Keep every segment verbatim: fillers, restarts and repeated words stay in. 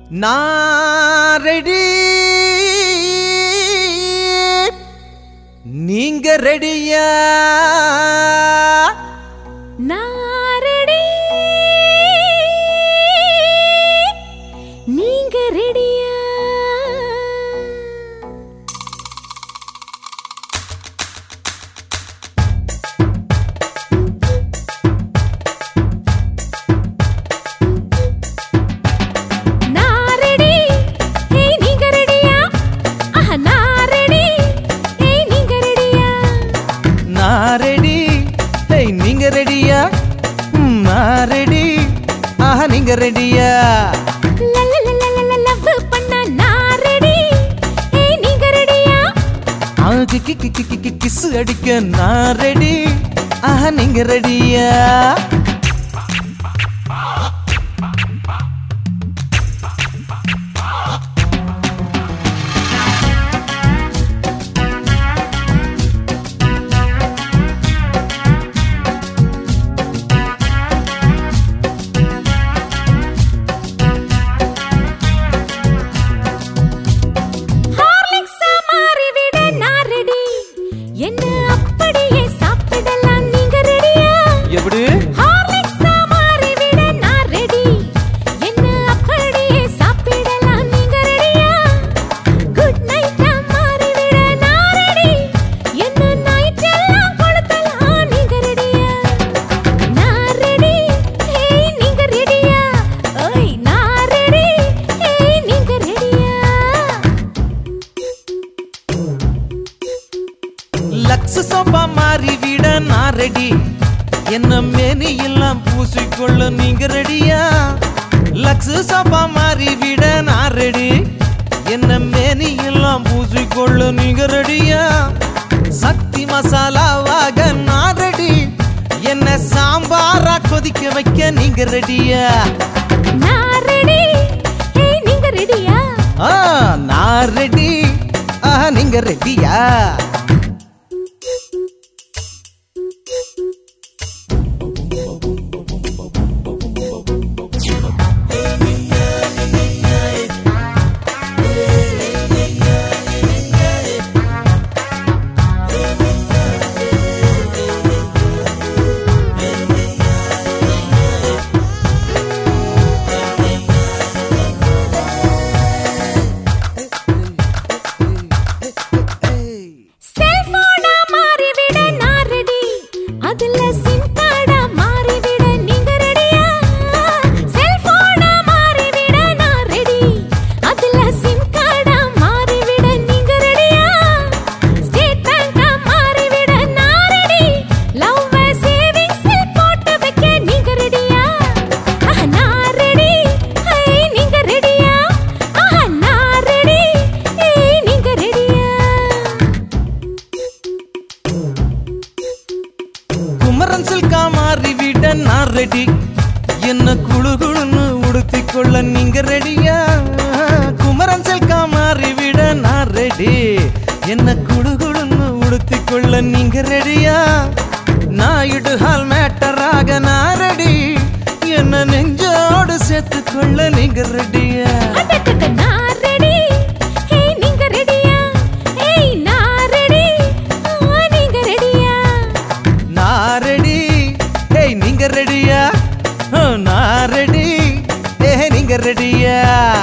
நான் ரெடி, நீங்க ரெடியா? நான் ரெடி, நீங்க ரெடியா? நீங்க ரெடியா? நான் ரெடி, ஆஹா நீங்க ரெடியா? லவ் பண்ண நான் ரெடி, ஏய் நீங்க ரெடியா? ஆ கி கி கி கி கிஸ் அடிக்க நான் ரெடி, ஆஹா நீங்க ரெடியா? எப்படி ஹார்லிக்ஸா மாறி விட நான் ரெடி, என்ன அப்படியே சாப்பிடலாம் நீங்க ரெடியா? குட் நைட்டா மாறி விட நான் ரெடி, என்ன நைட் எல்லாம் கொடுத்தலாம் நீங்க ரெடியா? நான் ரெடி, ஏய் நீங்க ரெடியா? ஓய் நான் ரெடி, ஏய் நீங்க ரெடியா? லக்ஸ் சோப்பா மாறி விட நான் ரெடி, என்ன மேனி எல்லாம் பூசிக்கொள்ள நீங்க ரெடியா? லக்ஸ் சோப்பா மாறி விட நான் ரெடி, என்ன மேனி எல்லாம் பூசிக்கொள்ள நீங்க ரெடியா? சக்தி மசாலாவாக நான் ரெடி, என்ன சாம்பாரா கொதிக்க வைக்க நீங்க ரெடியா? நான் ரெடி, ஏய் நீங்க ரெடியா? ஆ நான் ரெடி, ஆஹா நீங்க ரெடியா? குமரன் சில்கா மாறி விட நான் ரெடி, என்ன குழு குழுன்னு உடுத்திக்கொள்ள நீங்க ரெடியா? குமரன் சில்கா மாறி விட நான் ரெடி, என்ன குழு குழுன்னு உடுத்திக்கொள்ள நீங்க ரெடியா? நாயுடு ஹால் மேட்டராக நான் ரெடி, என்ன நெஞ்சோடு சேர்த்துக்கொள்ள நீங்க ரெடியா? நான் ரெடி, ஏய் நீங்க ரெடியா? ஏய் நான் ரெடி, நீங்க ரெடியா? நான் ரெடி, ஏய் நீங்க ரெடியா? நான் ரெடி, ஏய் நீங்க ரெடியா?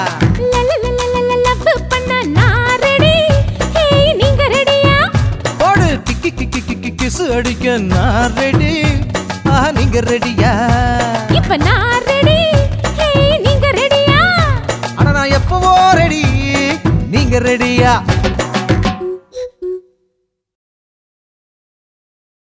லவ் பண்ண நான் ரெடி, ஏய் நீங்க ரெடியா? போடு கிக்கி கிக்கி கிக்கி கிஸ் அடிக்க நான் ரெடி, ஆஹா நீங்க ரெடியா? இப்ப நான் ரெடி, ஏய் நீங்க ரெடியா? ஆனா நான் எப்பவோ ரெடி, நீங்க ரெடியா?